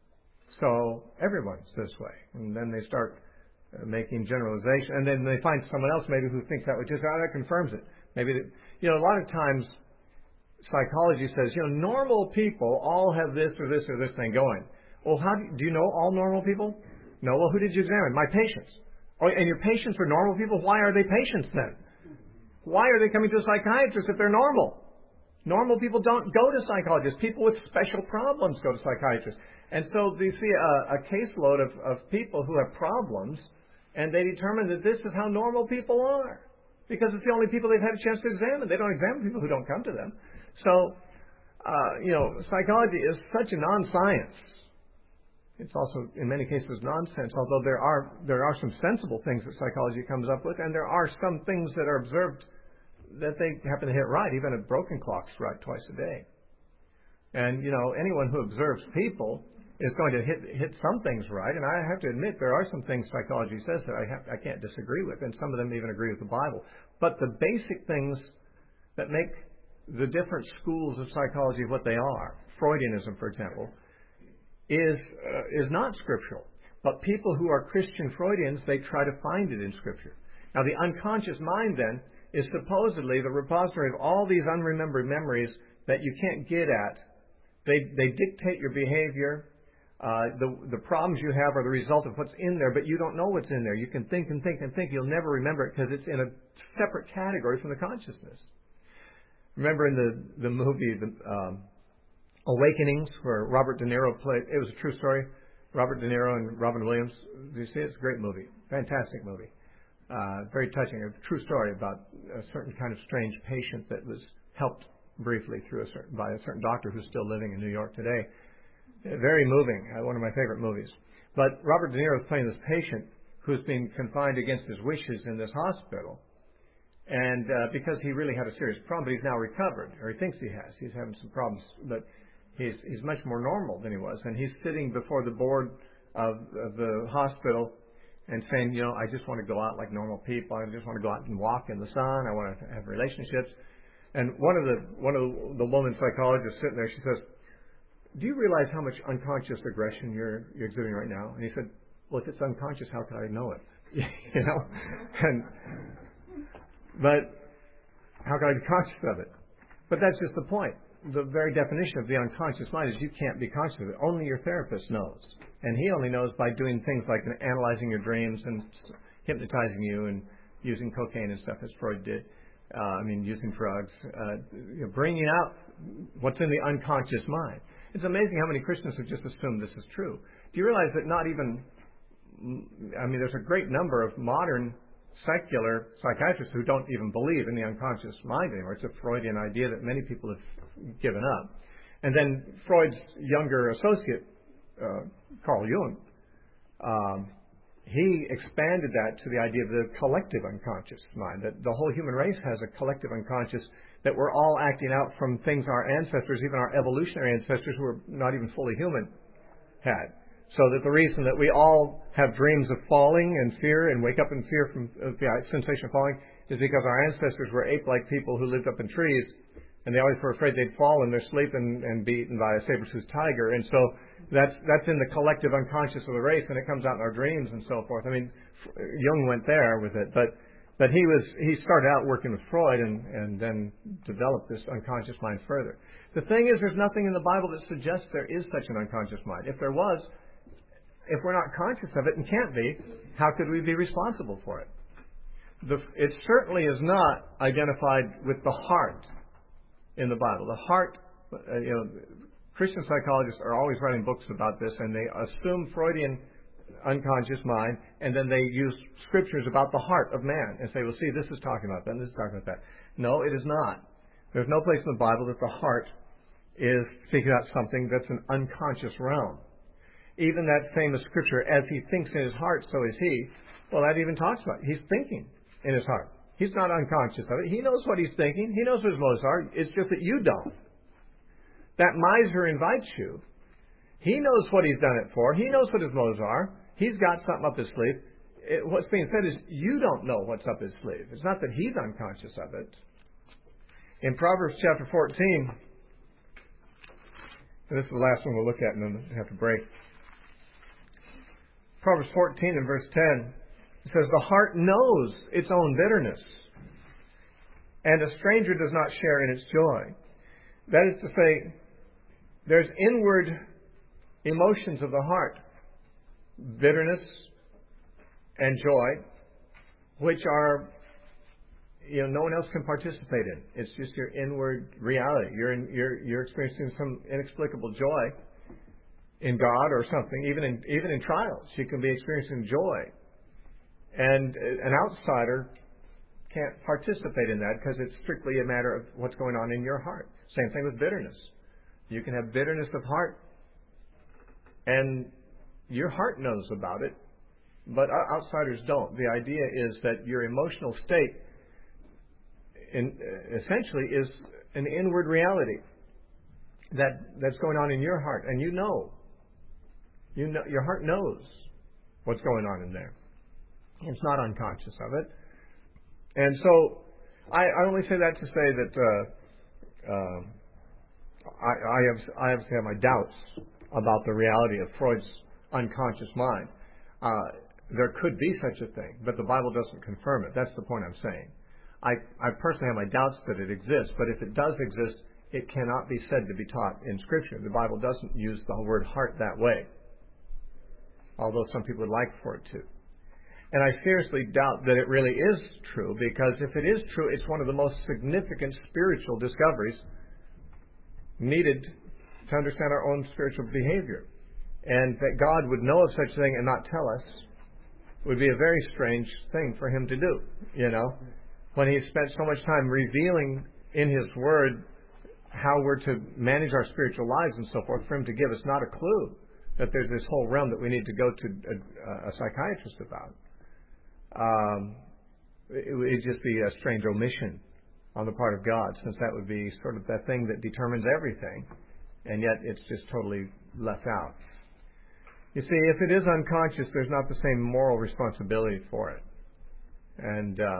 so everyone's this way. And then they start uh, making generalization. And then they find someone else maybe who thinks that way too. So that confirms it. Maybe, that, you know, a lot of times psychology says, you know, normal people all have this or this or this thing going. Well, how do you, do you know all normal people? No. Well, who did you examine? My patients. Oh, and your patients are normal people? Why are they patients then? Why are they coming to a psychiatrist if they're normal? Normal people don't go to psychologists. People with special problems go to psychiatrists. And so you see a, a caseload of, of people who have problems, and they determine that this is how normal people are, because it's the only people they've had a chance to examine. They don't examine people who don't come to them. So, uh, you know, psychology is such a non-science. It's also, in many cases, nonsense, although there are there are some sensible things that psychology comes up with, and there are some things that are observed that they happen to hit right. Even a broken clock's right twice a day. And, you know, anyone who observes people is going to hit hit some things right. And I have to admit, there are some things psychology says that I, have, I can't disagree with, and some of them even agree with the Bible. But the basic things that make the different schools of psychology what they are, Freudianism, for example, is uh, is not scriptural. But people who are Christian Freudians, they try to find it in Scripture. Now, the unconscious mind, then, is supposedly the repository of all these unremembered memories that you can't get at. They they dictate your behavior. Uh, the the problems you have are the result of what's in there, but you don't know what's in there. You can think and think and think. You'll never remember it because it's in a separate category from the consciousness. Remember in the, the movie the, um, Awakenings, where Robert De Niro played, it was a true story, Robert De Niro and Robin Williams. Do you see it? It's a great movie. Fantastic movie. Uh, very touching. A true story about a certain kind of strange patient that was helped briefly through a certain, by a certain doctor who's still living in New York today. Very moving. Uh, one of my favorite movies. But Robert De Niro is playing this patient who's been confined against his wishes in this hospital. And uh, because he really had a serious problem, but he's now recovered, or he thinks he has. He's having some problems, but he's he's much more normal than he was. And he's sitting before the board of, of the hospital and saying, you know, I just want to go out like normal people. I just want to go out and walk in the sun. I want to have relationships. And one of the one of the woman psychologists sitting there, she says, do you realize how much unconscious aggression you're you're exhibiting right now? And he said, well, if it's unconscious, how could I know it? You know? And but how can I be conscious of it? But that's just the point. The very definition of the unconscious mind is you can't be conscious of it. Only your therapist knows. And he only knows by doing things like analyzing your dreams and hypnotizing you and using cocaine and stuff, as Freud did. Uh, I mean, using drugs, uh, you know, bringing out what's in the unconscious mind. It's amazing how many Christians have just assumed this is true. Do you realize that not even, I mean, there's a great number of modern secular psychiatrists who don't even believe in the unconscious mind anymore. It's a Freudian idea that many people have given up. And then Freud's younger associate, uh, Carl Jung, um, he expanded that to the idea of the collective unconscious mind, that the whole human race has a collective unconscious, that we're all acting out from things our ancestors, even our evolutionary ancestors who were not even fully human, had. So that the reason that we all have dreams of falling and fear and wake up in fear from uh, the sensation of falling is because our ancestors were ape-like people who lived up in trees, and they always were afraid they'd fall in their sleep and, and be eaten by a saber-toothed tiger. And so that's that's in the collective unconscious of the race, and it comes out in our dreams and so forth. I mean, Jung went there with it, but but he was he started out working with Freud and and then developed this unconscious mind further. The thing is, there's nothing in the Bible that suggests there is such an unconscious mind. If there was, if we're not conscious of it and can't be, how could we be responsible for it? The, it certainly is not identified with the heart in the Bible. The heart, uh, you know, Christian psychologists are always writing books about this, and they assume Freudian unconscious mind, and then they use scriptures about the heart of man and say, well, see, this is talking about that, and this is talking about that. No, it is not. There's no place in the Bible that the heart is speaking about something that's an unconscious realm. Even that famous scripture, as he thinks in his heart, so is he, well, that even talks about it. He's thinking in his heart. He's not unconscious of it. He knows what he's thinking. He knows what his motives are. It's just that you don't. That miser invites you. He knows what he's done it for. He knows what his motives are. He's got something up his sleeve. It, what's being said is you don't know what's up his sleeve. It's not that he's unconscious of it. In Proverbs chapter fourteen, and this is the last one we'll look at and then we'll have to break. Proverbs fourteen and verse ten, it says, the heart knows its own bitterness, and a stranger does not share in its joy. That is to say, there's inward emotions of the heart, bitterness and joy, which are, you know, no one else can participate in. It's just your inward reality. You're in, you're you're experiencing some inexplicable joy in God or something. Even in even in trials, you can be experiencing joy, and an outsider can't participate in that because it's strictly a matter of what's going on in your heart. Same thing with bitterness. You can have bitterness of heart, and your heart knows about it, but outsiders don't. The idea is that your emotional state in, essentially is an inward reality that that's going on in your heart, and you know. You know, your heart knows what's going on in there. It's not unconscious of it. And so, I, I only say that to say that uh, uh, I, I, have, I obviously have my doubts about the reality of Freud's unconscious mind. Uh, there could be such a thing, but the Bible doesn't confirm it. That's the point I'm saying. I, I personally have my doubts that it exists, but if it does exist, it cannot be said to be taught in Scripture. The Bible doesn't use the word heart that way, although some people would like for it to. And I seriously doubt that it really is true, because if it is true, it's one of the most significant spiritual discoveries needed to understand our own spiritual behavior. And that God would know of such a thing and not tell us would be a very strange thing for Him to do, you know. When He spent so much time revealing in His Word how we're to manage our spiritual lives and so forth, for Him to give us not a clue that there's this whole realm that we need to go to a, a psychiatrist about. Um, it would just be a strange omission on the part of God, since that would be sort of that thing that determines everything, and yet it's just totally left out. You see, if it is unconscious, there's not the same moral responsibility for it. And uh,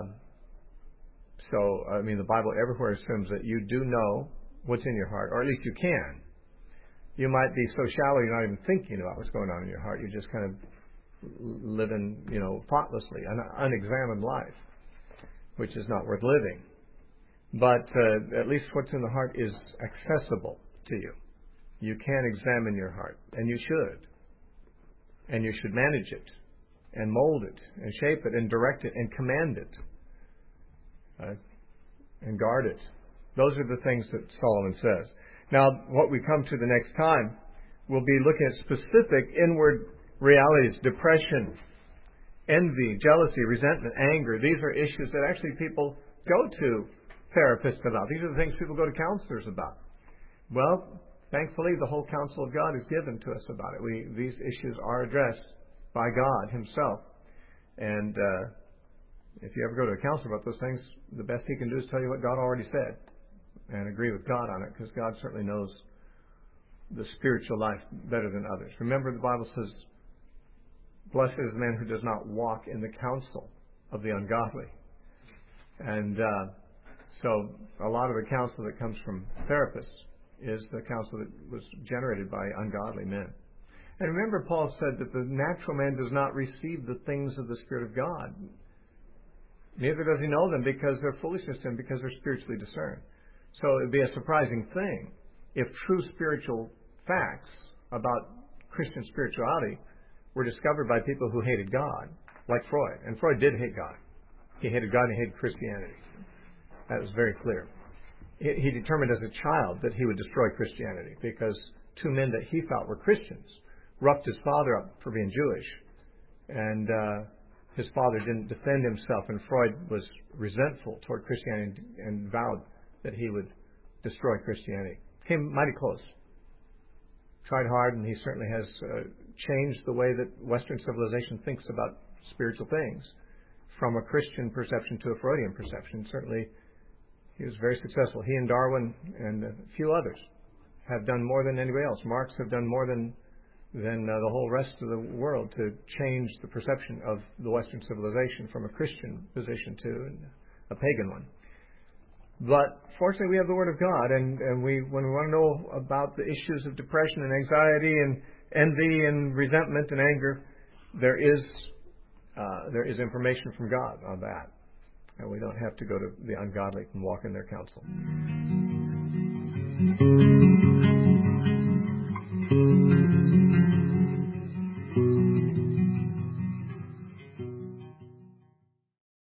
so, I mean, the Bible everywhere assumes that you do know what's in your heart, or at least you can. You might be so shallow you're not even thinking about what's going on in your heart. You're just kind of living, you know, thoughtlessly, an unexamined life, which is not worth living. But uh, at least what's in the heart is accessible to you. You can examine your heart, and you should. And you should manage it, and mold it, and shape it, and direct it, and command it, uh, and guard it. Those are the things that Solomon says. Now, what we come to the next time, we'll be looking at specific inward realities: depression, envy, jealousy, resentment, anger. These are issues that actually people go to therapists about. These are the things people go to counselors about. Well, thankfully, the whole counsel of God is given to us about it. We, these issues are addressed by God Himself. And uh, if you ever go to a counselor about those things, the best he can do is tell you what God already said and agree with God on it, because God certainly knows the spiritual life better than others. Remember, the Bible says, blessed is the man who does not walk in the counsel of the ungodly. And uh, so a lot of the counsel that comes from therapists is the counsel that was generated by ungodly men. And remember, Paul said that the natural man does not receive the things of the Spirit of God. Neither does he know them because they're foolishness to him, because they're spiritually discerned. So it would be a surprising thing if true spiritual facts about Christian spirituality were discovered by people who hated God, like Freud. And Freud did hate God. He hated God and he hated Christianity. That was very clear. He determined as a child that he would destroy Christianity because two men that he thought were Christians roughed his father up for being Jewish. And uh, his father didn't defend himself, and Freud was resentful toward Christianity and vowed that he would destroy Christianity. Came mighty close. Tried hard, and he certainly has uh, changed the way that Western civilization thinks about spiritual things from a Christian perception to a Freudian perception. Certainly, he was very successful. He and Darwin and a few others have done more than anybody else. Marx have done more than than uh, the whole rest of the world to change the perception of the Western civilization from a Christian position to a pagan one. But fortunately, we have the Word of God, and, and we, when we want to know about the issues of depression and anxiety and envy and resentment and anger, there is uh, there is information from God on that, and we don't have to go to the ungodly and walk in their counsel.